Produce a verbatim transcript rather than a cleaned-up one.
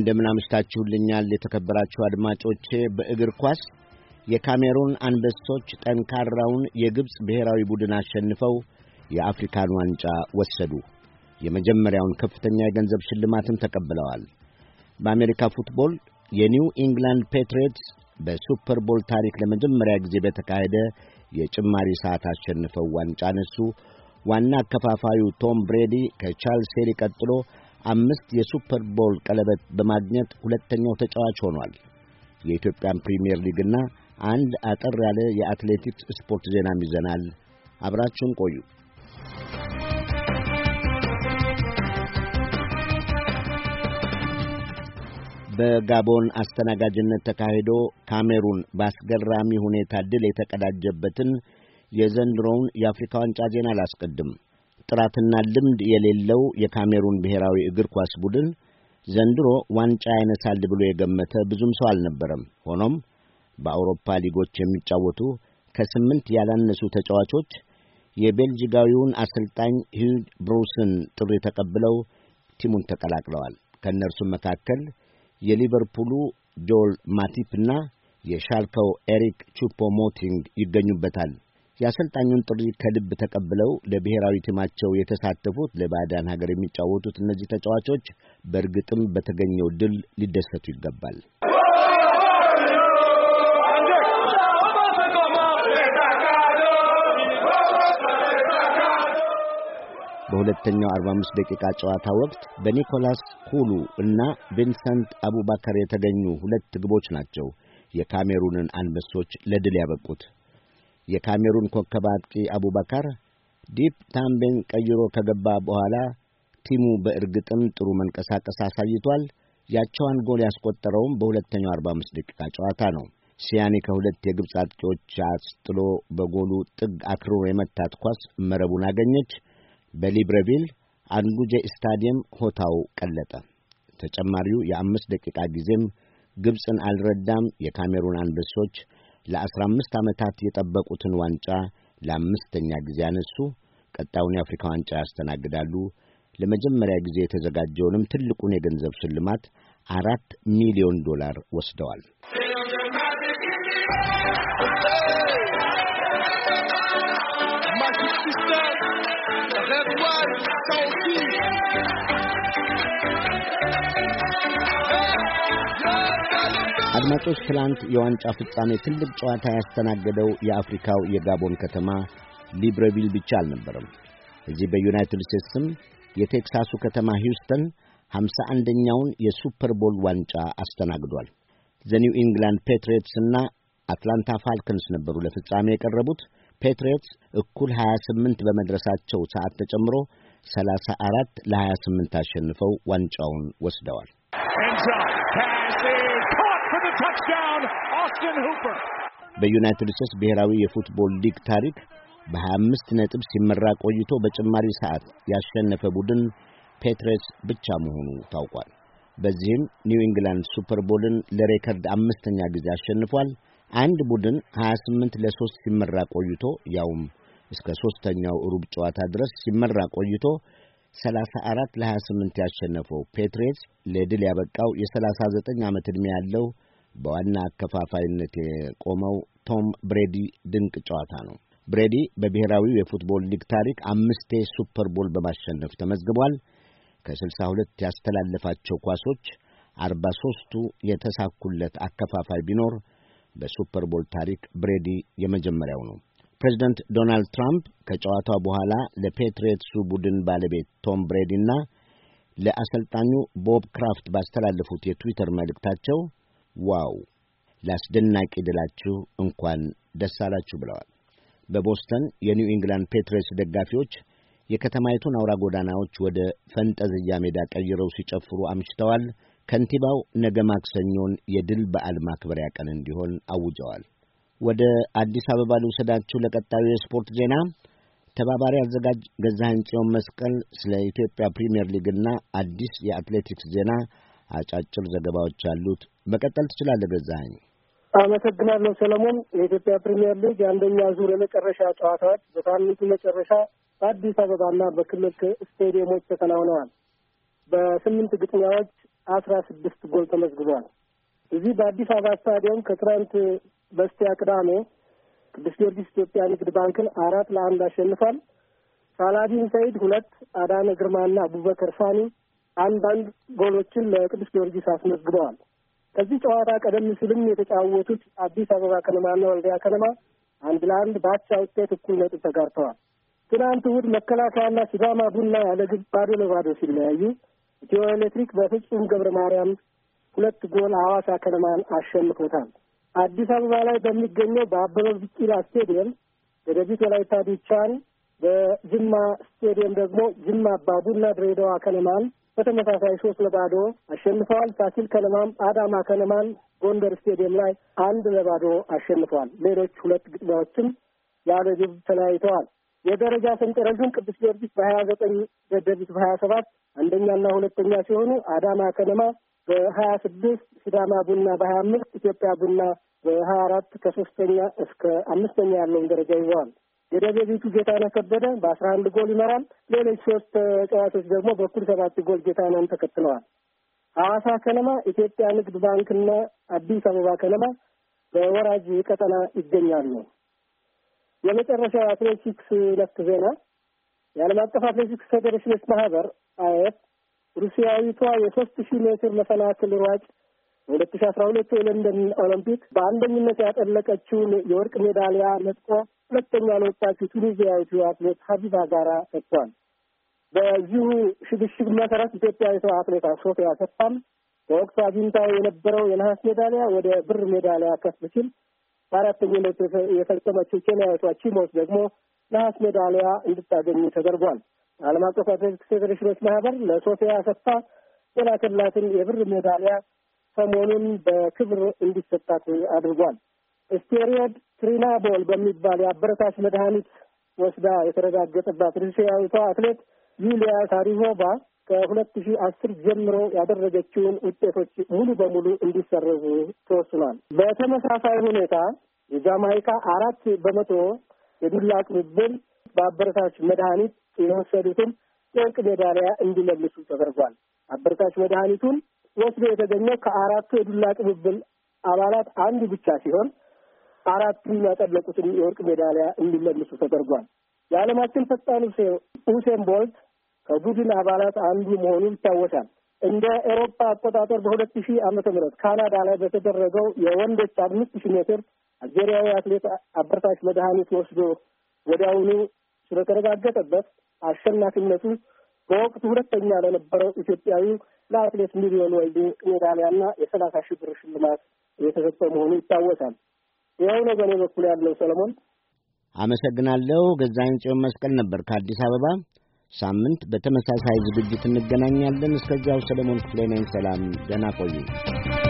እንደምን አምሽታችሁልኛል የተከበራችሁ አድማጮቼ። በእግር ኳስ የካሜሩን አንበሶች ጠንካራውን የግብጽ ብሔራዊ ቡድን አሸንፈው የአፍሪካን ዋንጫ ወሰዱ። የመጀመሪያውን ከፍተኛ የገንዘብ ሽልማትም ተቀብለዋል። በአሜሪካ ፉትቦል የኒው ኢንግላንድ ፔትሪዮትስ በሱፐር ቦል ታሪክ ለመጀመሪያ ጊዜ በተካሄደ የጭማሪ ሰዓት አሸንፈው ዋንጫ ነሱ። ዋና አከፋፋዩ ቶም ብሬዲ ከቻርልስ ቀጥሎ አምስት የሱፐር ቦል ቀለበት በማግኘት ሁለተኛው ተጫዋች ሆኗል። የኢትዮጵያን ፕሪሚየር ሊግና አንድ አጠር ያለ የአትሌቲክስ ስፖርት ዜናም ይዘናል። አብራችሁን ቆዩ። በጋቦን አስተናጋጅነት ተካሂዶ ካሜሩን ባስገራሚ ሁኔታ ድል የተቀዳጀበትን የዘንድሮውን የአፍሪካ ዋንጫ ዜና ላስቀድም። ጥራትና ልምድ የሌለው የካሜሩን ብሔራዊ እግር ኳስ ቡድን ዘንድሮ ዋንጫ ያነሳል ብሎ የገመተ ብዙም ሰው አልነበረም። ሆኖም በአውሮፓ ሊጎች የሚጫወቱ ከስምንት ያላነሱ ተጫዋቾች የቤልጂካዊውን አሰልጣኝ ሂዩጅ ብሩስን ጥሪ ተቀብለው ቲሙን ተቀላቅለዋል። ከእነርሱም መካከል የሊቨርፑሉ ጆል ማቲፕና የሻልካው ኤሪክ ቹፖሞቲንግ ይገኙበታል። የአሰልጣኙን ጥሪ ከልብ ተቀብለው ለብሔራዊ ቲማቸው የተሳተፉት ለባዕዳን ሀገር የሚጫወቱት እነዚህ ተጫዋቾች በእርግጥም በተገኘው ድል ሊደሰቱ ይገባል። በሁለተኛው አርባ አምስት ደቂቃ ጨዋታ ወቅት በኒኮላስ ሁሉ እና ቪንሰንት አቡባከር የተገኙ ሁለት ግቦች ናቸው የካሜሩንን አንበሶች ለድል ያበቁት። የካሜሩን ኮከብ አጥቂ አቡባከር ዲፕ ታምቤን ቀይሮ ከገባ በኋላ ቲሙ በእርግጥም ጥሩ መንቀሳቀስ አሳይቷል። ያቸዋን ጎል ያስቆጠረውም በሁለተኛው አርባ አምስት ደቂቃ ጨዋታ ነው። ሲያኒ ከሁለት የግብጽ አጥቂዎች አስጥሎ በጎሉ ጥግ አክርሮ የመታት ኳስ መረቡን አገኘች። በሊብረቪል አንጉጄ ስታዲየም ሆታው ቀለጠ። ተጨማሪው የአምስት ደቂቃ ጊዜም ግብጽን አልረዳም። የካሜሩን አንበሶች ለአስራ አምስት ዓመታት የጠበቁትን ዋንጫ ለአምስተኛ ጊዜ አነሱ። ቀጣዩን የአፍሪካ ዋንጫ ያስተናግዳሉ። ለመጀመሪያ ጊዜ የተዘጋጀውንም ትልቁን የገንዘብ ሽልማት አራት ሚሊዮን ዶላር ወስደዋል። አድማጮች፣ ትላንት የዋንጫ ፍጻሜ ትልቅ ጨዋታ ያስተናገደው የአፍሪካው የጋቦን ከተማ ሊብረቪል ብቻ አልነበረም። እዚህ በዩናይትድ ስቴትስም የቴክሳሱ ከተማ ሂውስተን ሃምሳ አንደኛውን የሱፐር ቦል ዋንጫ አስተናግዷል። ዘኒው ኢንግላንድ ፔትሪዮትስ እና አትላንታ ፋልከንስ ነበሩ ለፍጻሜ የቀረቡት። ፔትሪዮትስ እኩል ሀያ ስምንት በመድረሳቸው ሰዓት ተጨምሮ ሰላሳ አራት ለሀያ ስምንት አሸንፈው ዋንጫውን ወስደዋል። በዩናይትድ ስቴትስ ብሔራዊ የፉትቦል ሊግ ታሪክ በሀያ አምስት ነጥብ ሲመራ ቆይቶ በጭማሪ ሰዓት ያሸነፈ ቡድን ፔትሪዮትስ ብቻ መሆኑ ታውቋል። በዚህም ኒው ኢንግላንድ ሱፐር ቦልን ለሬከርድ አምስተኛ ጊዜ አሸንፏል። አንድ ቡድን ሀያ ስምንት ለሶስት ሲመራ ቆይቶ ያውም እስከ ሦስተኛው ሩብ ጨዋታ ድረስ ሲመራ ቆይቶ ሰላሳ አራት ለሀያ ስምንት ያሸነፈው ፔትሪዮትስ ለድል ያበቃው የሰላሳ ዘጠኝ ዓመት ዕድሜ ያለው በዋና አከፋፋይነት የቆመው ቶም ብሬዲ ድንቅ ጨዋታ ነው። ብሬዲ በብሔራዊው የፉትቦል ሊግ ታሪክ አምስቴ ሱፐር ቦል በማሸነፍ ተመዝግቧል። ከስልሳ ሁለት ያስተላለፋቸው ኳሶች አርባ ሦስቱ የተሳኩለት አከፋፋይ ቢኖር በሱፐር ቦል ታሪክ ብሬዲ የመጀመሪያው ነው። ፕሬዝዳንት ዶናልድ ትራምፕ ከጨዋታው በኋላ ለፔትሪዮትሱ ቡድን ባለቤት ቶም ብሬዲና ለአሰልጣኙ ቦብ ክራፍት ባስተላለፉት የትዊተር መልእክታቸው ዋው ላስደናቂ ድላችሁ እንኳን ደስ አላችሁ ብለዋል። በቦስተን የኒው ኢንግላንድ ፔትሪዮትስ ደጋፊዎች የከተማይቱን አውራ ጎዳናዎች ወደ ፈንጠዝያ ሜዳ ቀይረው ሲጨፍሩ አምሽተዋል። ከንቲባው ነገ ማክሰኞን የድል በዓል ማክበሪያ ቀን እንዲሆን አውጀዋል። ወደ አዲስ አበባ ልውሰዳችሁ ለቀጣዩ የስፖርት ዜና። ተባባሪ አዘጋጅ ገዛኸኝ ጽዮን መስቀል ስለ ኢትዮጵያ ፕሪሚየር ሊግና አዲስ የአትሌቲክስ ዜና አጫጭር ዘገባዎች አሉት። መቀጠል ትችላለህ ገዛኸኝ። አመሰግናለሁ ሰለሞን። የኢትዮጵያ ፕሪሚየር ሊግ የአንደኛ ዙር የመጨረሻ ጨዋታዎች በሳምንቱ መጨረሻ በአዲስ አበባና በክልል ስቴዲየሞች ተከናውነዋል። በስምንት ግጥሚያዎች አስራ ስድስት ጎል ተመዝግቧል። እዚህ በአዲስ አበባ ስታዲየም ከትናንት በስቲያ ቅዳሜ ቅዱስ ጊዮርጊስ ኢትዮጵያ ንግድ ባንክን አራት ለአንድ አሸንፏል። ሳላዲን ሰይድ ሁለት፣ አዳነ ግርማና አቡበከር ሳኒ አንዳንድ ጎሎችን ለቅዱስ ጊዮርጊስ አስመዝግበዋል። ከዚህ ጨዋታ ቀደም ሲልም የተጫወቱት አዲስ አበባ ከነማና ወልዲያ ከነማ አንድ ለአንድ በአቻ ውጤት እኩል ነጥብ ተጋርተዋል። ትናንት እሑድ መከላከያና ሲዳማ ቡና ያለ ግብ ባዶ ለባዶ ሲለያዩ ኢትዮ ኤሌክትሪክ በፍጹም ገብረ ማርያም ሁለት ጎል ሐዋሳ ከነማን አሸንፎታል። አዲስ አበባ ላይ በሚገኘው በአበበ ቢቂላ ስቴዲየም ደደቢት ወላይታ ዲቻን፣ በጅማ ስቴዲየም ደግሞ ጅማ አባ ቡና ድሬዳዋ ከነማን በተመሳሳይ ሶስት ለባዶ አሸንፈዋል። ፋሲል ከነማም አዳማ ከነማን ጎንደር ስቴዲየም ላይ አንድ ለባዶ አሸንፈዋል። ሌሎች ሁለት ግጥሚያዎችም ያለ ግብ ተለያይተዋል። የደረጃ ሰንጠረዡን ቅዱስ ጊዮርጊስ በሀያ ዘጠኝ ደደቢት በሀያ ሰባት አንደኛና ሁለተኛ ሲሆኑ አዳማ ከነማ በሀያ ስድስት ሲዳማ ቡና በሀያ አምስት ኢትዮጵያ ቡና በሀያ አራት ከሶስተኛ እስከ አምስተኛ ያለውን ደረጃ ይዘዋል። የደደቢቱ ጌታነህ ከበደ በአስራ አንድ ጎል ይመራል። ሌሎች ሶስት ተጫዋቾች ደግሞ በኩል ሰባት ጎል ጌታነህን ተከትለዋል። ሐዋሳ ከነማ፣ ኢትዮጵያ ንግድ ባንክና አዲስ አበባ ከነማ በወራጅ ቀጠና ይገኛሉ። የመጨረሻው አትሌቲክስ ነክ ዜና የዓለም አቀፍ አትሌቲክስ ፌዴሬሽኖች ማህበር አይኤፍ ሩሲያዊቷ የሶስት ሺህ ሜትር መሰናክል ሯጭ በሁለት ሺህ አስራ ሁለት የለንደን ኦሎምፒክ በአንደኝነት ያጠለቀችውን የወርቅ ሜዳሊያ ነጥቆ ሁለተኛ ለወጣችው ቱኒዚያዊቱ አትሌት ሀቢባ ጋራ ሰጥቷል። በዚሁ ሽግሽግ መሰረት ኢትዮጵያዊቷ አትሌት ሶፊያ ሰፋም በወቅቱ አግኝታው የነበረው የነሐስ ሜዳሊያ ወደ ብር ሜዳሊያ ከፍ ሲል በአራተኝነት የፈጸመችው ኬንያዊቷ ቺሞስ ደግሞ ነሐስ ሜዳሊያ እንድታገኝ ተደርጓል። ዓለም አቀፍ አትሌቲክስ ፌዴሬሽኖች ማህበር ለሶፊያ ሰፋ የላከላትን የብር ሜዳሊያ ሰሞኑን በክብር እንዲሰጣት አድርጓል። ስቴሮይድ ትሪናቦል በሚባል የአበረታች መድኃኒት ወስዳ የተረጋገጠባት ሩሲያዊቷ አትሌት ዩሊያ ሳሪቮቫ ከሁለት ሺህ አስር ጀምሮ ያደረገችውን ውጤቶች ሙሉ በሙሉ እንዲሰረዙ ተወስኗል። በተመሳሳይ ሁኔታ የጃማይካ አራት በመቶ የዱላ ቅብብል በአበረታች መድኃኒት የወሰዱትን የወርቅ ሜዳሊያ እንዲመልሱ ተደርጓል። አበረታች መድኃኒቱን ወስዶ የተገኘው ከአራቱ የዱላ ቅብብል አባላት አንዱ ብቻ ሲሆን አራቱን ያጠለቁትን የወርቅ ሜዳሊያ እንዲመልሱ ተደርጓል። የዓለማችን ፈጣኑ ኡሴን ቦልት ከቡድን አባላት አንዱ መሆኑ ይታወሳል። እንደ ኤሮፓ አቆጣጠር በሁለት ሺህ ዓመተ ምህረት ካናዳ ላይ በተደረገው የወንዶች አምስት ሺህ ሜትር አልጄሪያዊ አትሌት አበረታች መድኃኒት ወስዶ ወዲያውኑ ስለተረጋገጠበት አሸናፊነቱ በወቅቱ ሁለተኛ ለነበረው ኢትዮጵያዊ ለአትሌት ሚሊዮን ወልዴ ሜዳሊያና የሰላሳ ሺህ ብር ሽልማት የተሰጠ መሆኑ ይታወሳል። ይኸው ነው በእኔ በኩል ያለው። ሰለሞን አመሰግናለሁ። ገዛኸኝ ጽዮን መስቀል ነበር ከአዲስ አበባ። ሳምንት በተመሳሳይ ዝግጅት እንገናኛለን። እስከዚያው ሰለሞን ክፍሌ ነኝ። ሰላም፣ ደህና ቆዩ።